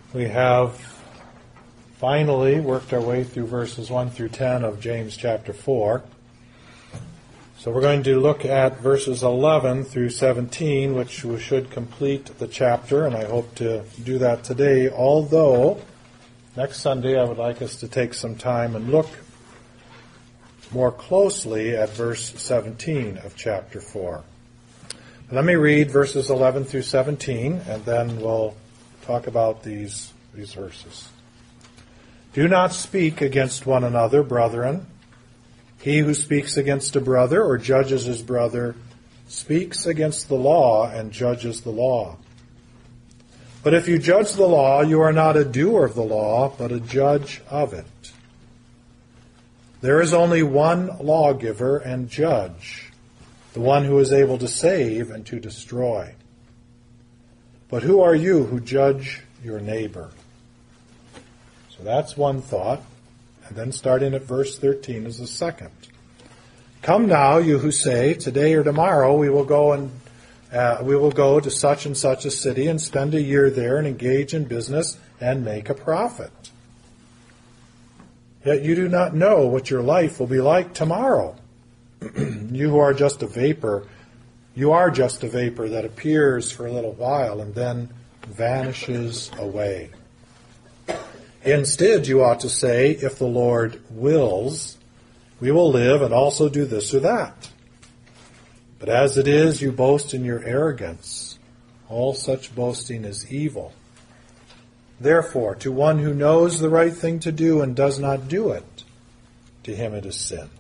We have finally worked our way through verses 1 through 10 of James chapter 4. So we're going to look at verses 11 through 17, which should complete the chapter, and I hope to do that today, although next Sunday I would like us to take some time and look more closely at verse 17 of chapter 4. Let me read verses 11 through 17, and then we'll talk about these verses. Do not speak against one another, brethren. He who speaks against a brother or judges his brother speaks against the law and judges the law. But if you judge the law, you are not a doer of the law, but a judge of it. There is only one lawgiver and judge, the one who is able to save and to destroy. But who are you who judge your neighbor? So that's one thought. And then starting at verse 13 is the second. Come now, you who say, today or tomorrow we will go to such and such a city and spend a year there and engage in business and make a profit. Yet you do not know what your life will be like tomorrow. You who are just a vapor, you are just a vapor that appears for a little while and then vanishes away. Instead, you ought to say, if the Lord wills, we will live and also do this or that. But as it is, you boast in your arrogance. All such boasting is evil. Therefore, to one who knows the right thing to do and does not do it, to him it is sin.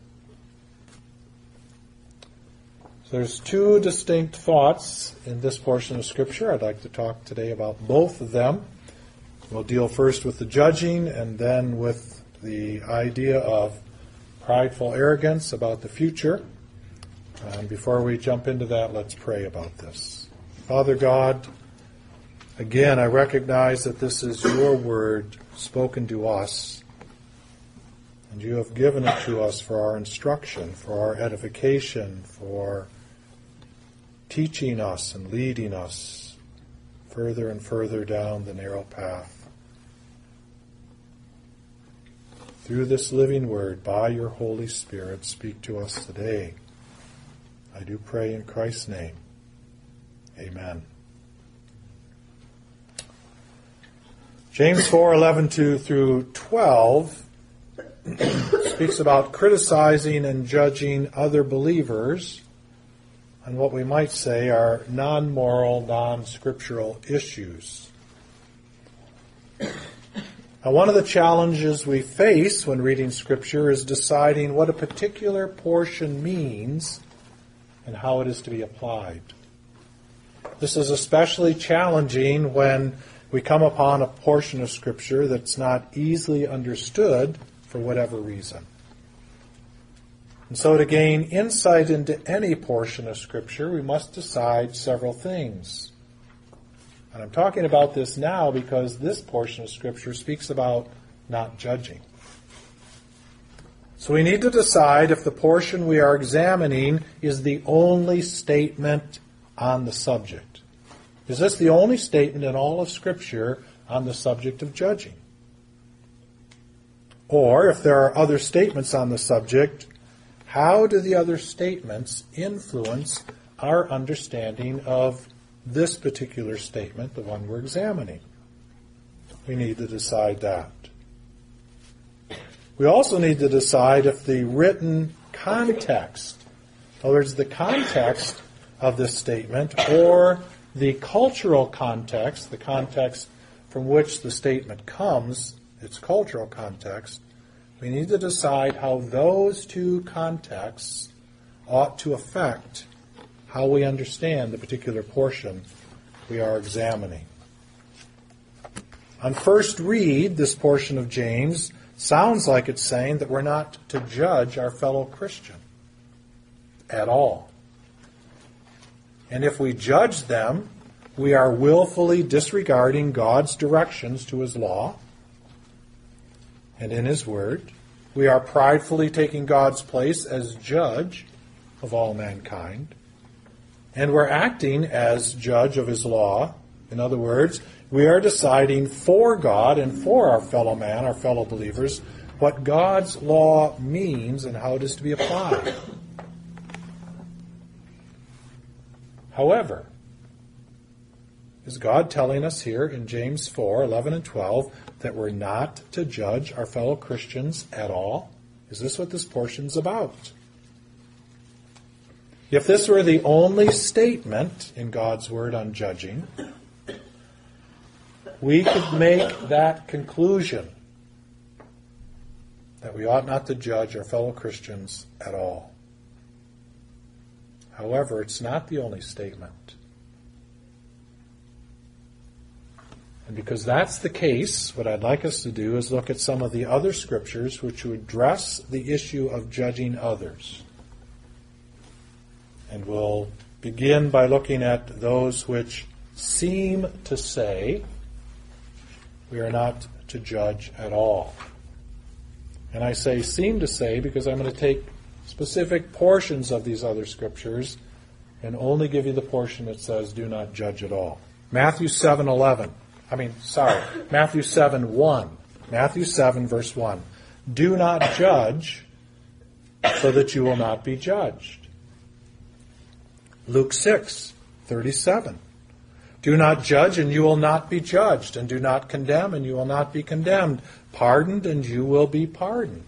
So there's two distinct thoughts in this portion of Scripture. I'd like to talk today about both of them. We'll deal first with the judging and then with the idea of prideful arrogance about the future. And before we jump into that, let's pray about this. Father God, again, I recognize that this is your word spoken to us, and you have given it to us for our instruction, for our edification, for teaching us and leading us further and further down the narrow path. Through this living word, by your Holy Spirit, speak to us today. I do pray in Christ's name. Amen. James 4:11 through 12 speaks about criticizing and judging other believers on what we might say are non-moral, non-scriptural issues. Now, one of the challenges we face when reading Scripture is deciding what a particular portion means and how it is to be applied. This is especially challenging when we come upon a portion of Scripture that's not easily understood for whatever reason. And so to gain insight into any portion of Scripture, we must decide several things. And I'm talking about this now because this portion of Scripture speaks about not judging. So we need to decide if the portion we are examining is the only statement on the subject. Is this the only statement in all of Scripture on the subject of judging? Or if there are other statements on the subject, how do the other statements influence our understanding of this particular statement, the one we're examining? We need to decide that. We also need to decide if the written context, in other words, the context of this statement, or the cultural context, the context from which the statement comes, its cultural context, we need to decide how those two contexts ought to affect how we understand the particular portion we are examining. On first read, this portion of James sounds like it's saying that we're not to judge our fellow Christian at all. And if we judge them, we are willfully disregarding God's directions to His law and in His word. We are pridefully taking God's place as judge of all mankind. And we're acting as judge of His law In other words, we are deciding for God and for our fellow man, our fellow believers, what God's law means and how it is to be applied. However, is God telling us here in James 4:11 and 12 that we're not to judge our fellow Christians at all? Is this what this portion's about? If this were the only statement in God's Word on judging, we could make that conclusion that we ought not to judge our fellow Christians at all. However, it's not the only statement. And because that's the case, what I'd like us to do is look at some of the other scriptures which would address the issue of judging others. And we'll begin by looking at those which seem to say we are not to judge at all. And I say seem to say because I'm going to take specific portions of these other scriptures and only give you the portion that says do not judge at all. Matthew 7:1. Matthew 7:1. Matthew 7, verse 1. Do not judge so that you will not be judged. Luke 6:37. Do not judge and you will not be judged, and do not condemn and you will not be condemned. Pardoned and you will be pardoned.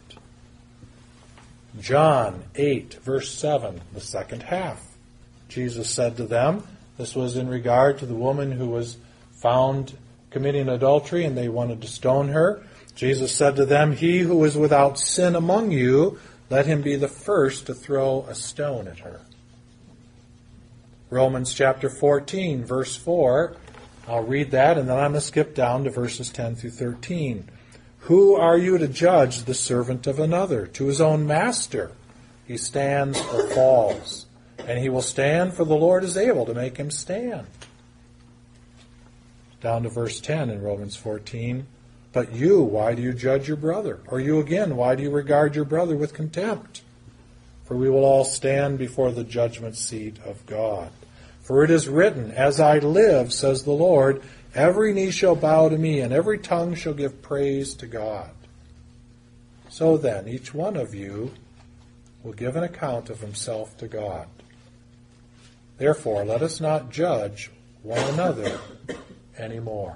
John 8, verse 7, the second half. Jesus said to them, this was in regard to the woman who was found committing adultery and they wanted to stone her. Jesus said to them, he who is without sin among you, let him be the first to throw a stone at her. Romans chapter 14, verse 4. I'll read that and then I'm going to skip down to verses 10 through 13. Who are you to judge the servant of another? To his own master he stands or falls, and he will stand, for the Lord is able to make him stand. Down to verse 10 in Romans 14. But you, why do you judge your brother? Or you again, why do you regard your brother with contempt? For we will all stand before the judgment seat of God. For it is written, as I live, says the Lord, every knee shall bow to me, and every tongue shall give praise to God. So then, each one of you will give an account of himself to God. Therefore, let us not judge one another anymore.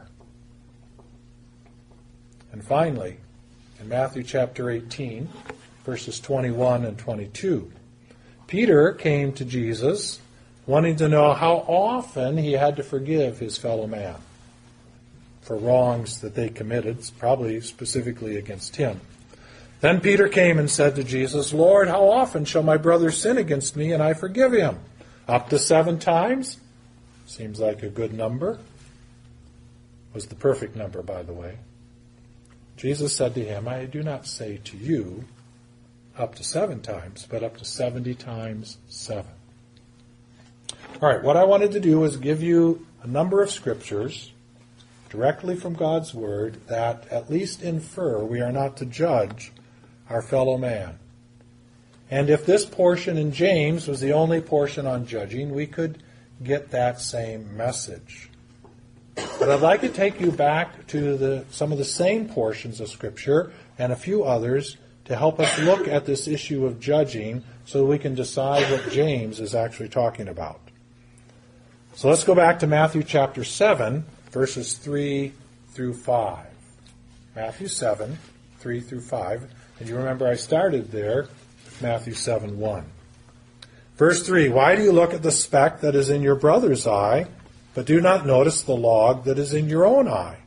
And finally, in Matthew chapter 18, verses 21 and 22, Peter came to Jesus wanting to know how often he had to forgive his fellow man for wrongs that they committed, probably specifically against him. Then Peter came and said to Jesus, Lord, how often shall my brother sin against me and I forgive him? Up to 7 times? Seems like a good number. Was the perfect number, by the way. Jesus said to him, I do not say to you up to 7 times, but up to 70 times 7. All right, what I wanted to do was give you a number of scriptures directly from God's Word that at least infer we are not to judge our fellow man. And if this portion in James was the only portion on judging, we could get that same message. But I'd like to take you back to some of the same portions of Scripture and a few others to help us look at this issue of judging so that we can decide what James is actually talking about. So let's go back to Matthew chapter 7, verses 3 through 5. Matthew 7, 3 through 5. And you remember I started there with Matthew 7, 1. Verse 3, why do you look at the speck that is in your brother's eye, but do not notice the log that is in your own eye?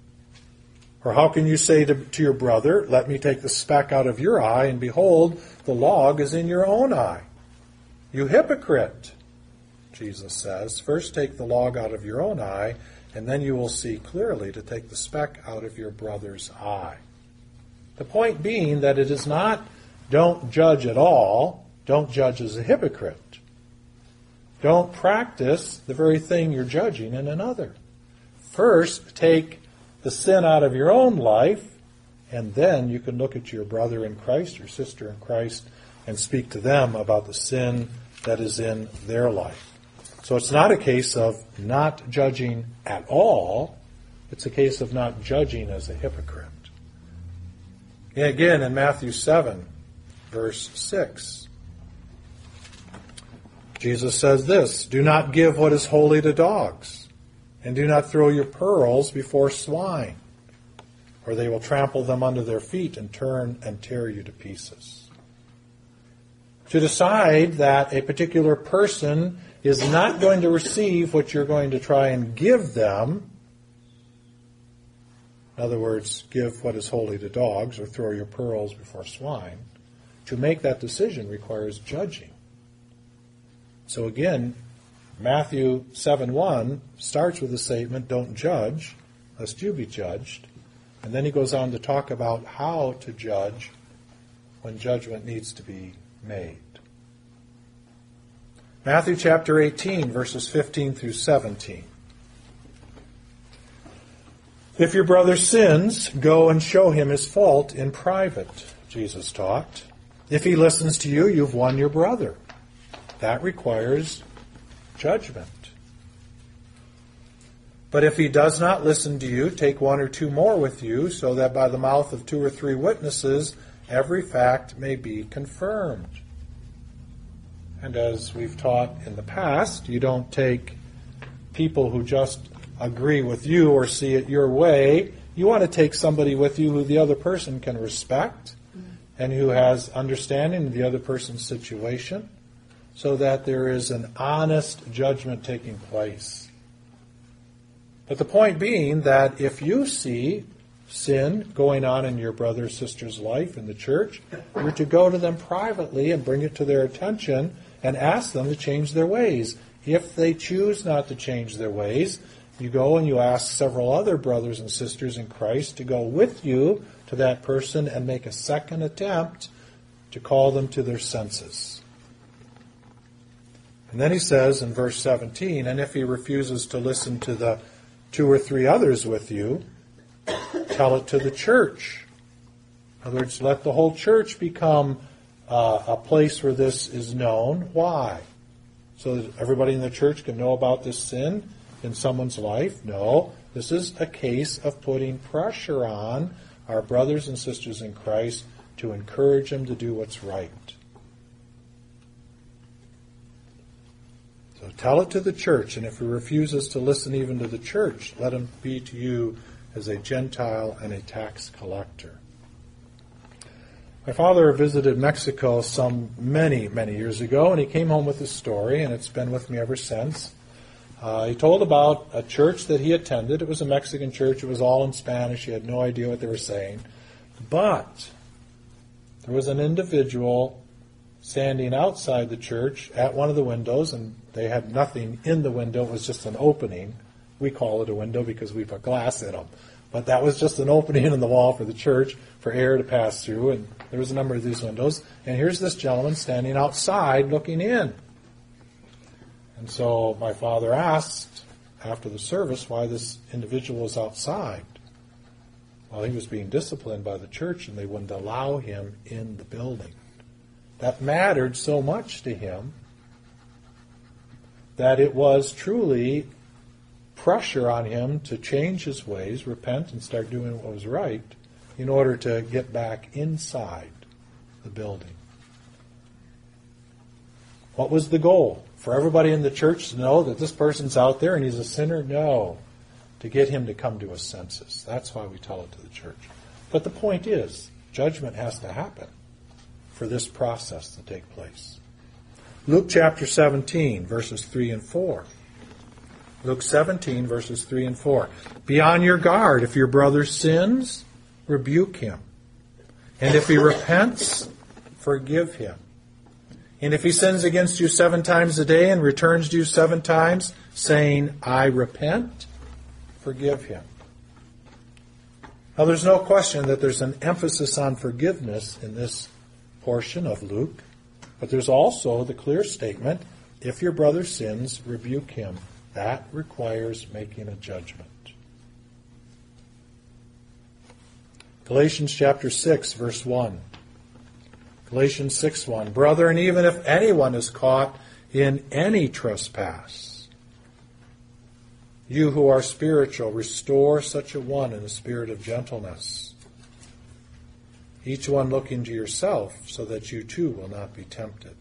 Or how can you say to your brother, let me take the speck out of your eye, and behold, the log is in your own eye? You hypocrite, Jesus says, first take the log out of your own eye, and then you will see clearly to take the speck out of your brother's eye. The point being that it is not don't judge at all, don't judge as a hypocrite. Don't practice the very thing you're judging in another. First, take the sin out of your own life, and then you can look at your brother in Christ, your sister in Christ, and speak to them about the sin that is in their life. So it's not a case of not judging at all. It's a case of not judging as a hypocrite. And again, in Matthew 7, verse 6, Jesus says this, "Do not give what is holy to dogs, and do not throw your pearls before swine, or they will trample them under their feet and turn and tear you to pieces." To decide that a particular person is not going to receive what you're going to try and give them, in other words, give what is holy to dogs or throw your pearls before swine, to make that decision requires judging. So again, Matthew 7:1 starts with the statement, "Don't judge, lest you be judged." And then he goes on to talk about how to judge when judgment needs to be made. Matthew chapter 18, verses 15 through 17. "If your brother sins, go and show him his fault in private," Jesus taught. "If he listens to you, you've won your brother." That requires judgment. "But if he does not listen to you, take one or two more with you, so that by the mouth of 2 or 3 witnesses every fact may be confirmed." And as we've taught in the past, you don't take people who just agree with you or see it your way. You want to take somebody with you who the other person can respect and who has understanding of the other person's situation, so that there is an honest judgment taking place. But the point being that if you see sin going on in your brother or sister's life in the church, you're to go to them privately and bring it to their attention and ask them to change their ways. If they choose not to change their ways, you go and you ask several other brothers and sisters in Christ to go with you to that person and make a second attempt to call them to their senses. And then he says in verse 17, "And if he refuses to listen to the 2 or 3 others with you, tell it to the church." In other words, let the whole church become a place where this is known. Why? So that everybody in the church can know about this sin in someone's life? No. This is a case of putting pressure on our brothers and sisters in Christ to encourage them to do what's right. So tell it to the church, and if he refuses to listen even to the church, let him be to you as a Gentile and a tax collector. My father visited Mexico many years ago, and he came home with this story, and it's been with me ever since. He told about a church that he attended. It was a Mexican church. It was all in Spanish. He had no idea what they were saying. But there was an individual standing outside the church at one of the windows, and they had nothing in the window. It was just an opening. We call it a window because we put glass in them. But that was just an opening in the wall for the church for air to pass through, and there was a number of these windows. And here's this gentleman standing outside looking in. And so my father asked after the service why this individual was outside. Well, he was being disciplined by the church, and they wouldn't allow him in the building. That mattered so much to him that it was truly pressure on him to change his ways, repent, and start doing what was right in order to get back inside the building. What was the goal? For everybody in the church to know that this person's out there and he's a sinner? No. To get him to come to his senses. That's why we tell it to the church. But the point is, judgment has to happen for this process to take place. Luke chapter 17, verses 3 and 4. Luke 17, verses 3 and 4. "Be on your guard. If your brother sins, rebuke him. And if he repents, forgive him. And if he sins against you 7 times a day and returns to you 7 times, saying, 'I repent,' forgive him." Now, there's no question that there's an emphasis on forgiveness in this portion of Luke, but there's also the clear statement, if your brother sins, rebuke him. That requires making a judgment. Galatians chapter 6, verse 1. Galatians 6:1. "Brethren, even if anyone is caught in any trespass, You who are spiritual, restore such a one in a spirit of gentleness, each one looking to yourself, so that you too will not be tempted.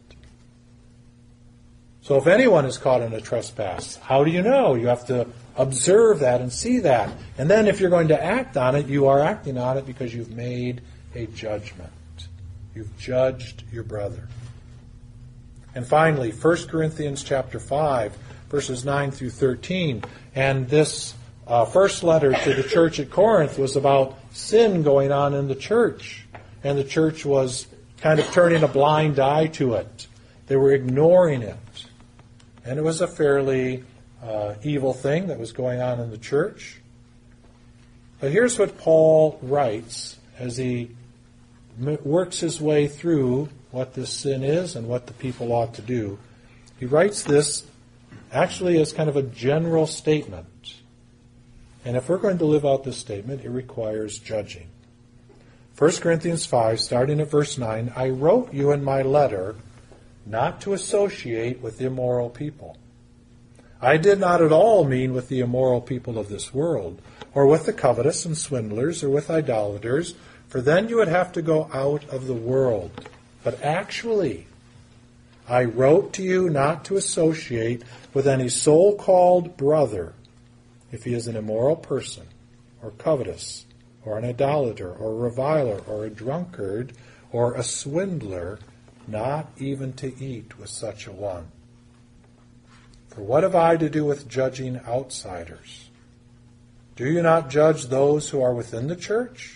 So if anyone is caught in a trespass, how do you know? You have to observe that and see that. And then if you're going to act on it, you are acting on it because you've made a judgment. You've judged your brother. And finally, 1 Corinthians chapter 5, verses 9 through 13. And this first letter to the church at Corinth was about sin going on in the church. And the church was kind of turning a blind eye to it. They were ignoring it. And it was a fairly evil thing that was going on in the church. But here's what Paul writes as he works his way through what this sin is and what the people ought to do. He writes this actually as kind of a general statement. And if we're going to live out this statement, it requires judging. 1 Corinthians 5, starting at verse 9, I wrote you in my letter not to associate with immoral people. I did not at all mean with the immoral people of this world, or with the covetous and swindlers, or with idolaters, for then you would have to go out of the world. But actually, I wrote to you not to associate with any so-called brother if he is an immoral person, or covetous, or an idolater, or a reviler, or a drunkard, or a swindler, not even to eat with such a one. For what have I to do with judging outsiders? Do you not judge those who are within the church?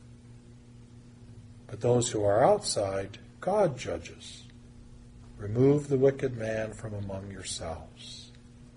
But those who are outside, God judges. Remove the wicked man from among yourselves.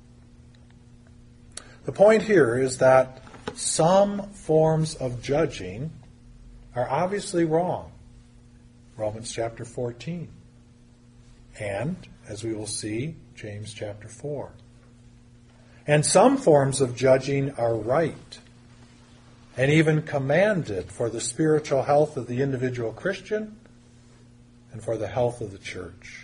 The point here is that some forms of judging are obviously wrong. Romans chapter 14. And, as we will see, James chapter 4. And some forms of judging are right and even commanded for the spiritual health of the individual Christian and for the health of the church.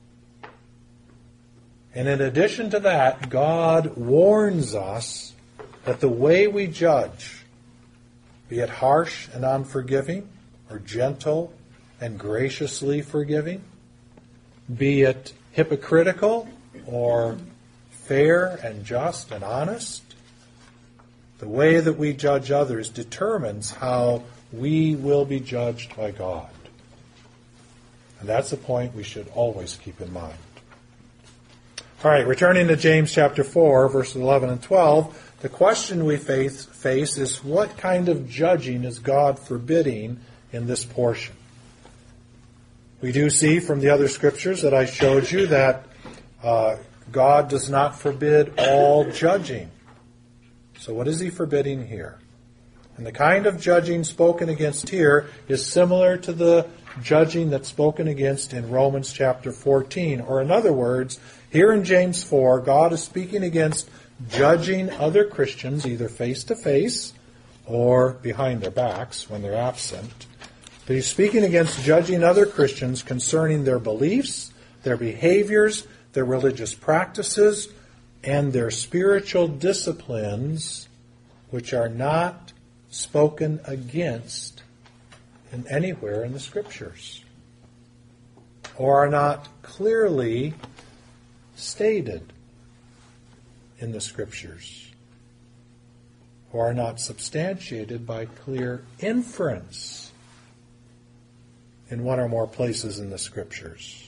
And in addition to that, God warns us that the way we judge, be it harsh and unforgiving, or gentle and graciously forgiving, be it hypocritical or fair and just and honest, the way that we judge others determines how we will be judged by God. And that's a point we should always keep in mind. All right, returning to James chapter 4, verses 11 and 12, the question we face is, what kind of judging is God forbidding in this portion? We do see from the other scriptures that I showed you that God does not forbid all judging. So what is he forbidding here? And the kind of judging spoken against here is similar to the judging that's spoken against in Romans chapter 14. Or in other words, here in James 4, God is speaking against judging other Christians either face to face or behind their backs when they're absent. But he's speaking against judging other Christians concerning their beliefs, their behaviors, their religious practices, and their spiritual disciplines, which are not spoken against in anywhere in the Scriptures, or are not clearly stated in the Scriptures, or are not substantiated by clear inference in one or more places in the Scriptures.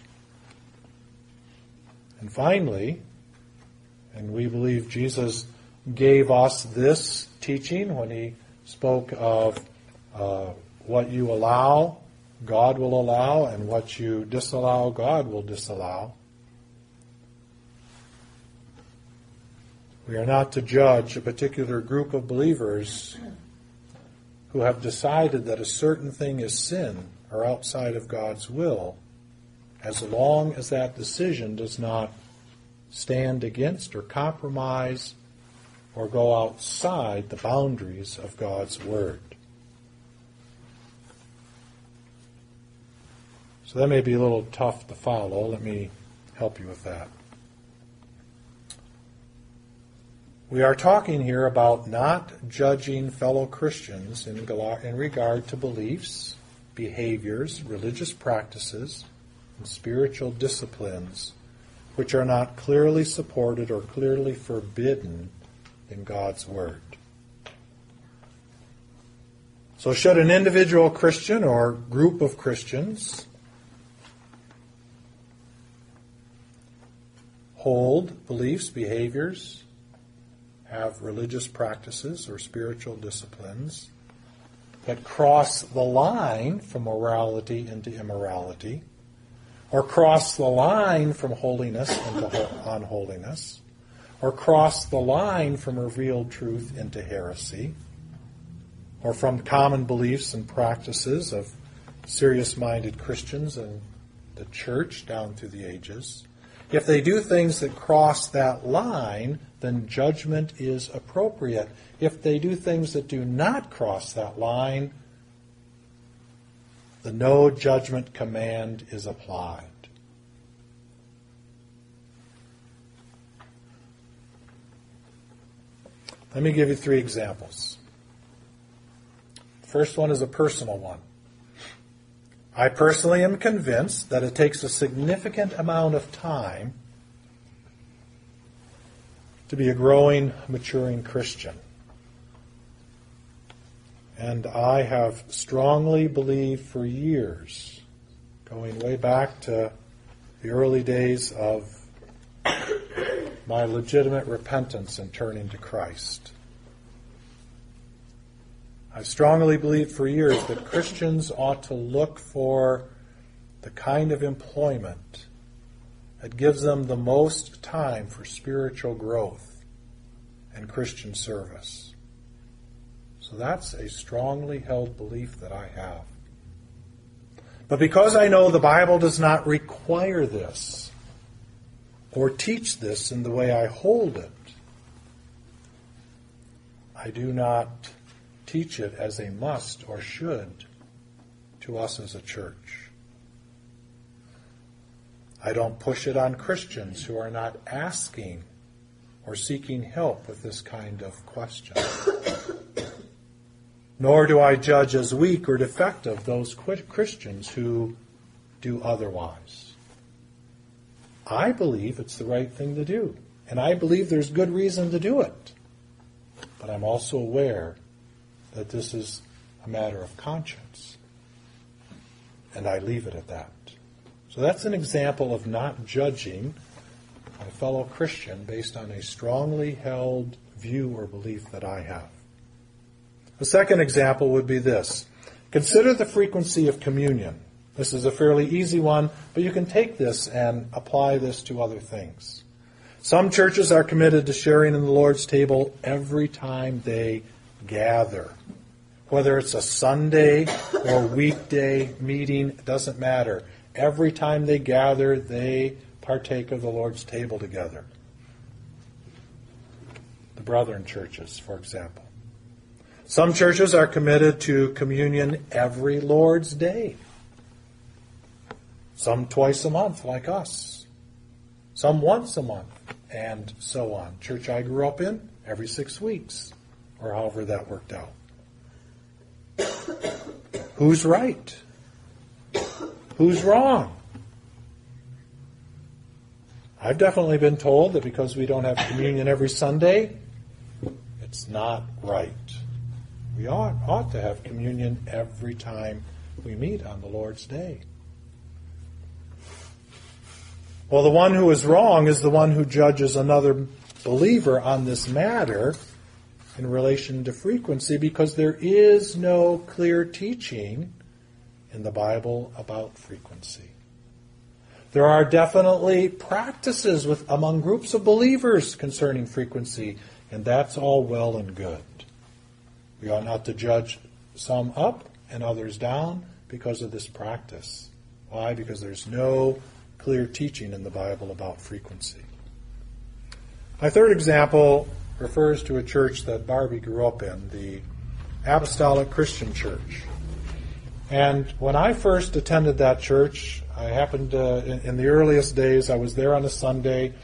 And finally, and we believe Jesus gave us this teaching when he spoke of what you allow, God will allow, and what you disallow, God will disallow. We are not to judge a particular group of believers who have decided that a certain thing is sin or outside of God's will, as long as that decision does not stand against or compromise or go outside the boundaries of God's Word. So that may be a little tough to follow. Let me help you with that. We are talking here about not judging fellow Christians in regard to beliefs, behaviors, religious practices, and spiritual disciplines which are not clearly supported or clearly forbidden in God's Word. So should an individual Christian or group of Christians hold beliefs, behaviors, have religious practices or spiritual disciplines that cross the line from morality into immorality, or cross the line from holiness into unholiness, or cross the line from revealed truth into heresy, or from common beliefs and practices of serious-minded Christians and the church down through the ages. If they do things that cross that line, then judgment is appropriate. If they do things that do not cross that line, the no judgment command is applied. Let me give you 3 examples. The first one is a personal one. I personally am convinced that it takes a significant amount of time to be a growing, maturing Christian. And I have strongly believed for years, going way back to the early days of my legitimate repentance and turning to Christ. I've strongly believed for years that Christians ought to look for the kind of employment that gives them the most time for spiritual growth and Christian service. So that's a strongly held belief that I have. But because I know the Bible does not require this or teach this in the way I hold it, I do not teach it as a must or should to us as a church. I don't push it on Christians who are not asking or seeking help with this kind of question. Nor do I judge as weak or defective those Christians who do otherwise. I believe it's the right thing to do, and I believe there's good reason to do it. But I'm also aware that this is a matter of conscience, and I leave it at that. So that's an example of not judging a fellow Christian based on a strongly held view or belief that I have. The second example would be this. Consider the frequency of communion. This is a fairly easy one, but you can take this and apply this to other things. Some churches are committed to sharing in the Lord's table every time they gather. Whether it's a Sunday or weekday meeting, it doesn't matter. Every time they gather, they partake of the Lord's table together. The Brethren churches, for example. Some churches are committed to communion every Lord's Day. Some twice a month, like us. Some once a month, and so on. Church I grew up in, every 6 weeks, or however that worked out. Who's right? Who's wrong? I've definitely been told that because we don't have communion every Sunday, it's not right. We ought to have communion every time we meet on the Lord's Day. Well, the one who is wrong is the one who judges another believer on this matter in relation to frequency, because there is no clear teaching in the Bible about frequency. There are definitely practices among groups of believers concerning frequency, and that's all well and good. We ought not to judge some up and others down because of this practice. Why? Because there's no clear teaching in the Bible about frequency. My third example refers to a church that Barbie grew up in, the Apostolic Christian Church. And when I first attended that church, I happened to, in the earliest days, I was there on a Sunday,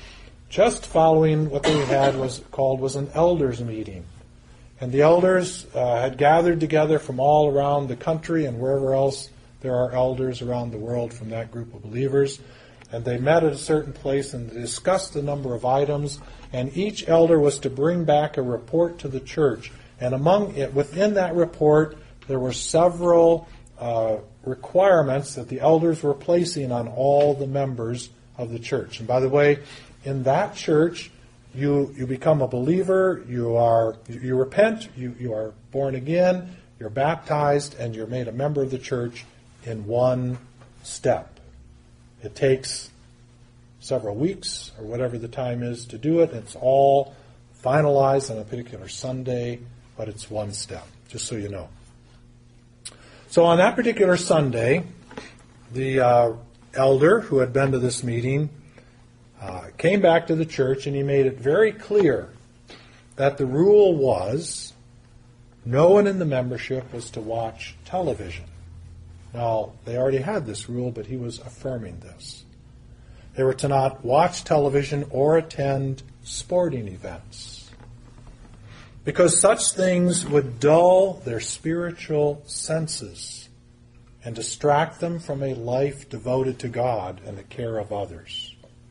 just following what they had was an elders meeting. And the elders had gathered together from all around the country and wherever else there are elders around the world from that group of believers. And they met at a certain place and discussed a number of items. And each elder was to bring back a report to the church. And within that report, there were several requirements that the elders were placing on all the members of the church. And by the way, in that church, you become a believer, you repent, you are born again, you're baptized, and you're made a member of the church in one step. It takes several weeks or whatever the time is to do it. It's all finalized on a particular Sunday, but it's one step, just so you know. So on that particular Sunday, the elder who had been to this meeting came back to the church, and he made it very clear that the rule was no one in the membership was to watch television. Now, they already had this rule, but he was affirming this. They were to not watch television or attend sporting events, because such things would dull their spiritual senses and distract them from a life devoted to God and the care of others.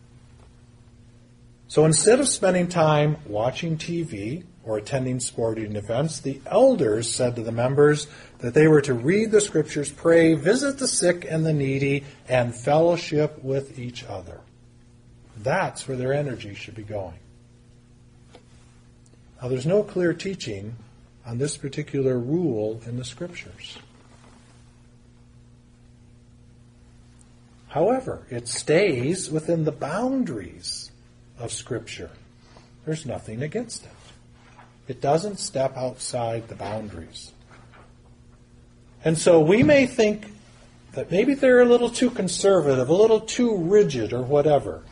So instead of spending time watching TV or attending sporting events, the elders said to the members that they were to read the Scriptures, pray, visit the sick and the needy, and fellowship with each other. That's where their energy should be going. Now, there's no clear teaching on this particular rule in the Scriptures. However, it stays within the boundaries of Scripture. There's nothing against it. It doesn't step outside the boundaries. And so we may think that maybe they're a little too conservative, a little too rigid, or whatever.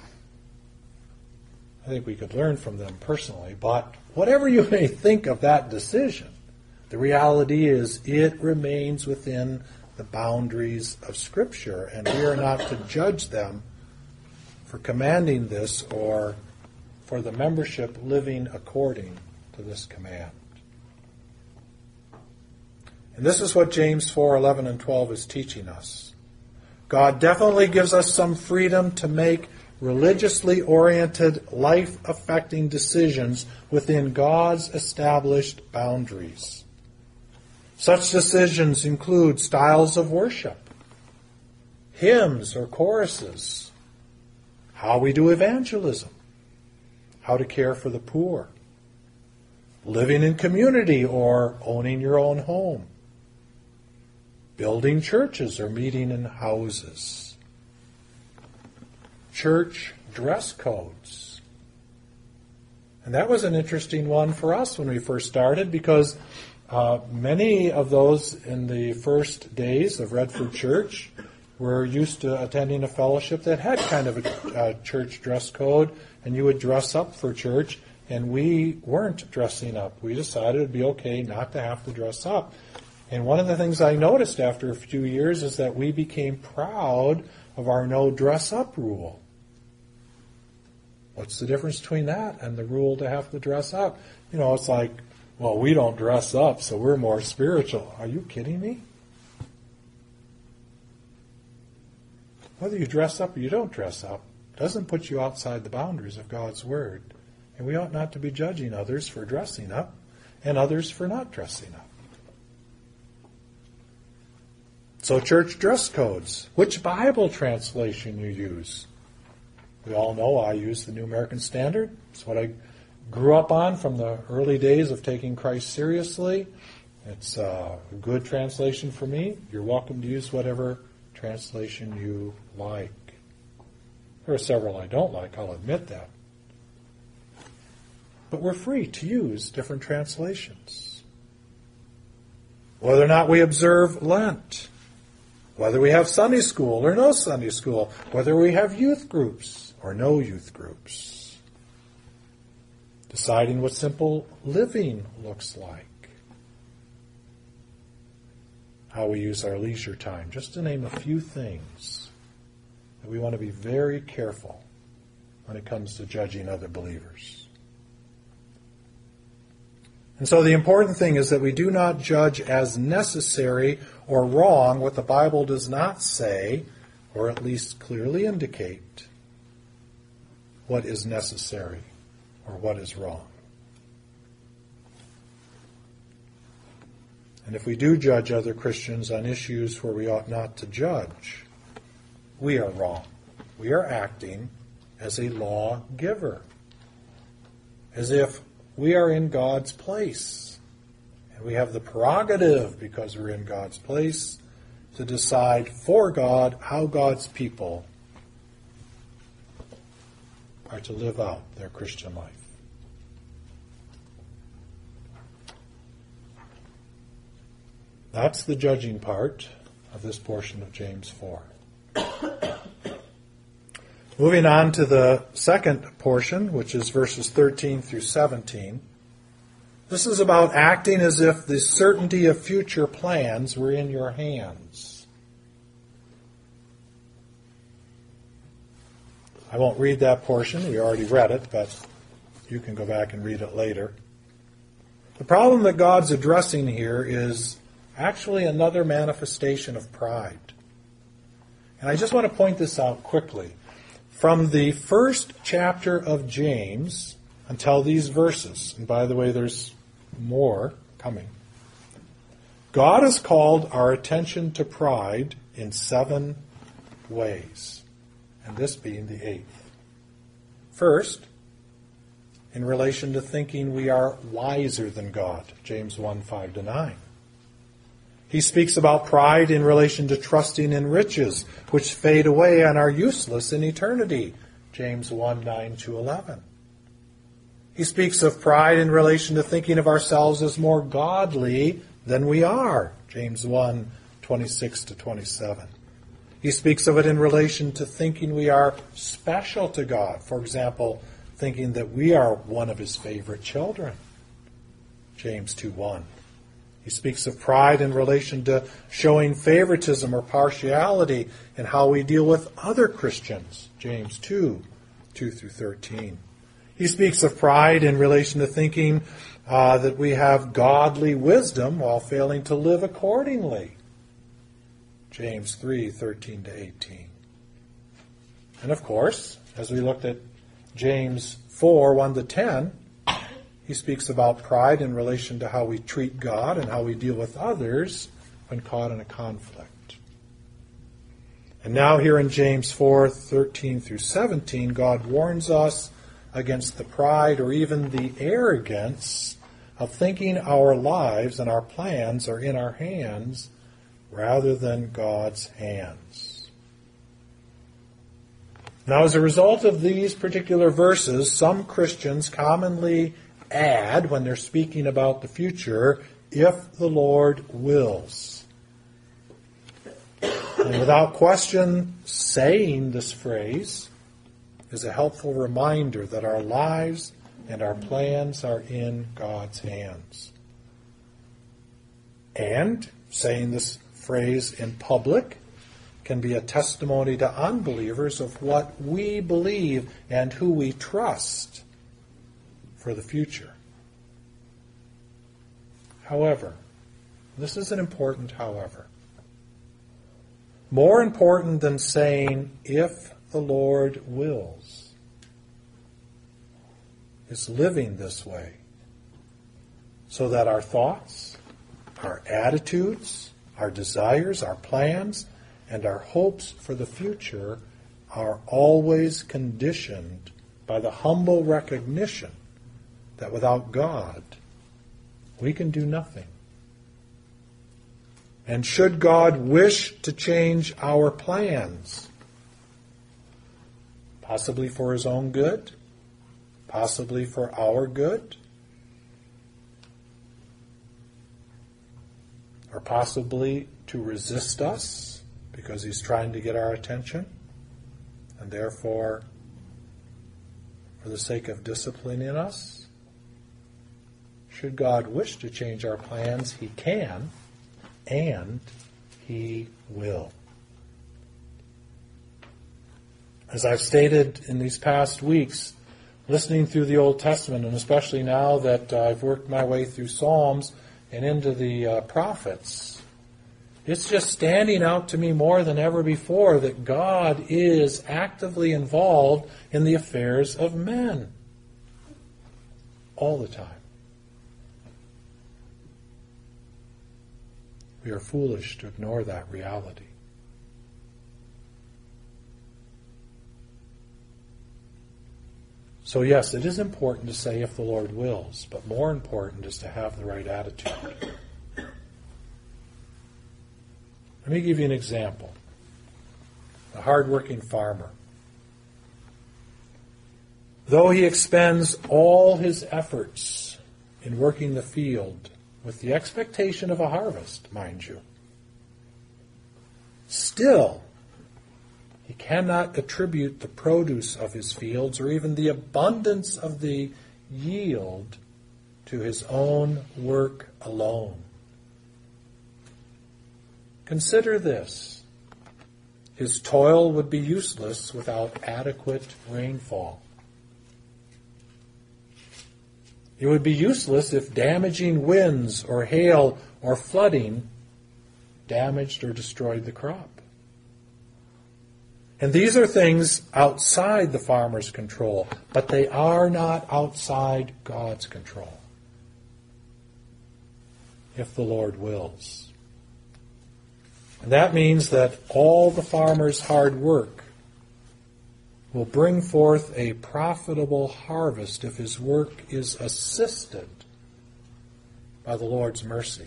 I think we could learn from them personally, but whatever you may think of that decision, the reality is it remains within the boundaries of Scripture, and we are not to judge them for commanding this or for the membership living according to this command. And this is what James 4:11 and 12 is teaching us. God definitely gives us some freedom to make religiously oriented, life-affecting decisions within God's established boundaries. Such decisions include styles of worship, hymns or choruses, how we do evangelism, how to care for the poor, living in community or owning your own home, building churches or meeting in houses, church dress codes. And that was an interesting one for us when we first started, because many of those in the first days of Redford Church were used to attending a fellowship that had kind of a church dress code, and you would dress up for church, and we weren't dressing up. We decided it would be okay not to have to dress up. And one of the things I noticed after a few years is that we became proud of our no dress up rule. What's the difference between that and the rule to have to dress up? You know, it's like, well, we don't dress up, so we're more spiritual. Are you kidding me? Whether you dress up or you don't dress up doesn't put you outside the boundaries of God's Word. And we ought not to be judging others for dressing up and others for not dressing up. So church dress codes. Which Bible translation you use? We all know I use the New American Standard. It's what I grew up on from the early days of taking Christ seriously. It's a good translation for me. You're welcome to use whatever translation you like. There are several I don't like, I'll admit that. But we're free to use different translations. Whether or not we observe Lent, whether we have Sunday school or no Sunday school, whether we have youth groups or no youth groups. Deciding what simple living looks like. How we use our leisure time, just to name a few things that we want to be very careful when it comes to judging other believers. And so the important thing is that we do not judge as necessary or wrong what the Bible does not say, or at least clearly indicate what is necessary or what is wrong. And if we do judge other Christians on issues where we ought not to judge, we are wrong. We are acting as a lawgiver, as if we are in God's place. And we have the prerogative, because we're in God's place, to decide for God how God's people are to live out their Christian life. That's the judging part of this portion of James 4. Moving on to the second portion, which is verses 13 through 17. This is about acting as if the certainty of future plans were in your hands. I won't read that portion. We already read it, but you can go back and read it later. The problem that God's addressing here is actually another manifestation of pride. And I just want to point this out quickly. From the first chapter of James until these verses, and by the way, there's more coming, God has called our attention to pride in 7 ways, and this being the 8th. First, in relation to thinking we are wiser than God, James 1, 5-9. He speaks about pride in relation to trusting in riches, which fade away and are useless in eternity, James 1, 9-11. He speaks of pride in relation to thinking of ourselves as more godly than we are, James 1, 26-27. He speaks of it in relation to thinking we are special to God. For example, thinking that we are one of his favorite children, James 2:1. He speaks of pride in relation to showing favoritism or partiality in how we deal with other Christians, James 2, 2-13. He speaks of pride in relation to thinking that we have godly wisdom while failing to live accordingly, James 3, 13-18. And of course, as we looked at James 4, 1-10, he speaks about pride in relation to how we treat God and how we deal with others when caught in a conflict. And now here in James 4, 13-17, God warns us against the pride or even the arrogance of thinking our lives and our plans are in our hands rather than God's hands. Now, as a result of these particular verses, some Christians commonly add, when they're speaking about the future, if the Lord wills. And without question, saying this phrase is a helpful reminder that our lives and our plans are in God's hands. And saying this phrase in public can be a testimony to unbelievers of what we believe and who we trust for the future. However, this is an important however. More important than saying, if the Lord wills, is living this way so that our thoughts, our attitudes, our desires, our plans, and our hopes for the future are always conditioned by the humble recognition that without God, we can do nothing. And should God wish to change our plans, possibly for his own good, possibly for our good, or possibly to resist us because he's trying to get our attention, and therefore, for the sake of disciplining us, should God wish to change our plans, he can, and he will. As I've stated in these past weeks, listening through the Old Testament, and especially now that I've worked my way through Psalms and into the prophets, it's just standing out to me more than ever before that God is actively involved in the affairs of men all the time. We are foolish to ignore that reality. So yes, it is important to say if the Lord wills, but more important is to have the right attitude. Let me give you an example. A hard-working farmer. Though he expends all his efforts in working the field with the expectation of a harvest, mind you, still he cannot attribute the produce of his fields or even the abundance of the yield to his own work alone. Consider this. His toil would be useless without adequate rainfall. It would be useless if damaging winds or hail or flooding damaged or destroyed the crop. And these are things outside the farmer's control, but they are not outside God's control, if the Lord wills. And that means that all the farmer's hard work will bring forth a profitable harvest if his work is assisted by the Lord's mercy.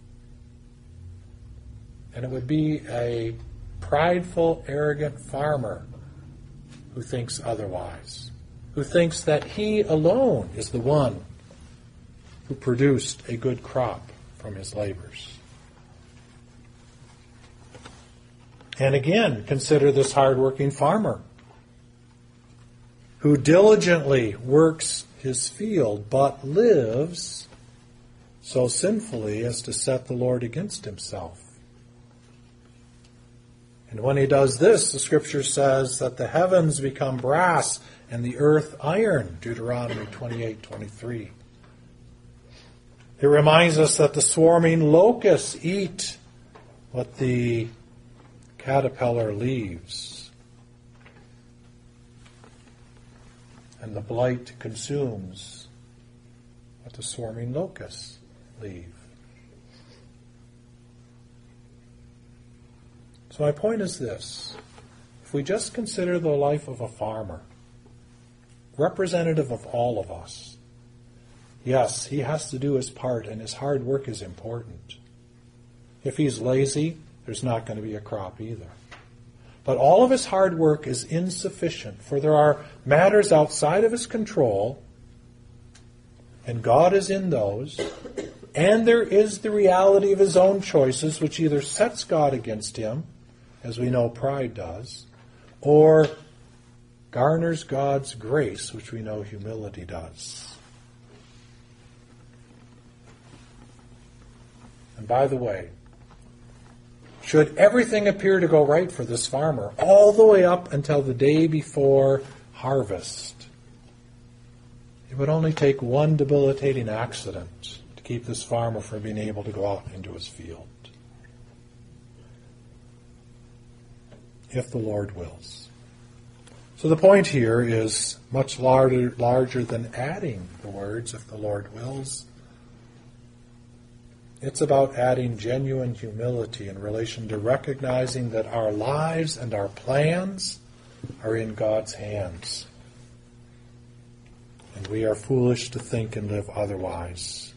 And it would be a prideful, arrogant farmer who thinks otherwise, who thinks that he alone is the one who produced a good crop from his labors. And again, consider this hard-working farmer who diligently works his field, but lives so sinfully as to set the Lord against himself. And when he does this, the Scripture says that the heavens become brass and the earth iron, Deuteronomy 28:23. It reminds us that the swarming locusts eat what the caterpillar leaves, and the blight consumes what the swarming locusts leave. So my point is this. If we just consider the life of a farmer, representative of all of us, yes, he has to do his part, and his hard work is important. If he's lazy, there's not going to be a crop either. But all of his hard work is insufficient, for there are matters outside of his control, and God is in those, and there is the reality of his own choices, which either sets God against him, as we know pride does, or garners God's grace, which we know humility does. And by the way, should everything appear to go right for this farmer, all the way up until the day before harvest, it would only take one debilitating accident to keep this farmer from being able to go out into his field. If the Lord wills. So the point here is much larger than adding the words, if the Lord wills. It's about adding genuine humility in relation to recognizing that our lives and our plans are in God's hands. And we are foolish to think and live otherwise.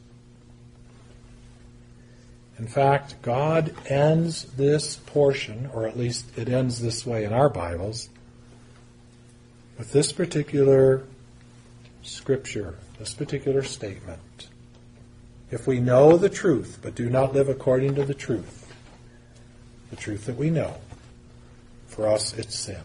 In fact, God ends this portion, or at least it ends this way in our Bibles, with this particular scripture, this particular statement. If we know the truth, but do not live according to the truth that we know, for us it's sin.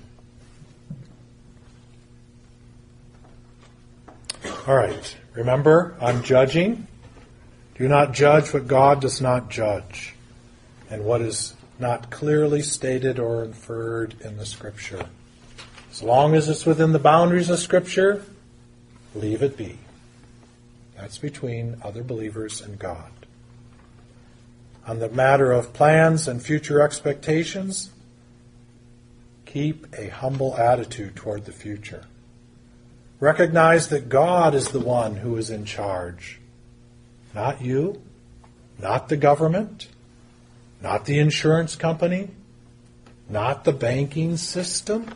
All right, remember, I'm judging. Do not judge what God does not judge, and what is not clearly stated or inferred in the Scripture. As long as it's within the boundaries of Scripture, leave it be. That's between other believers and God. On the matter of plans and future expectations, keep a humble attitude toward the future. Recognize that God is the one who is in charge. Not you, not the government, not the insurance company, not the banking system,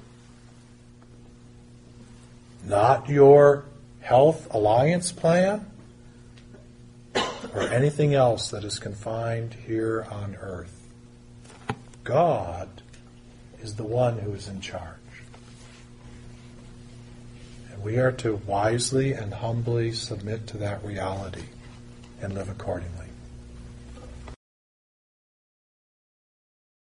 not your health alliance plan, or anything else that is confined here on earth. God is the one who is in charge. And we are to wisely and humbly submit to that reality and live accordingly.